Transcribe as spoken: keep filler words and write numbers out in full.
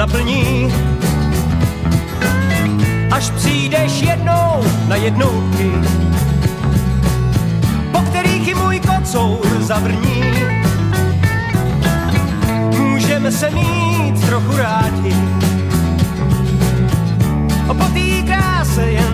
naplní. Až přijdeš jednou na jednotky, po kterých i můj kocour zavrní. Můžeme se mít trochu rádi, po té kráse jen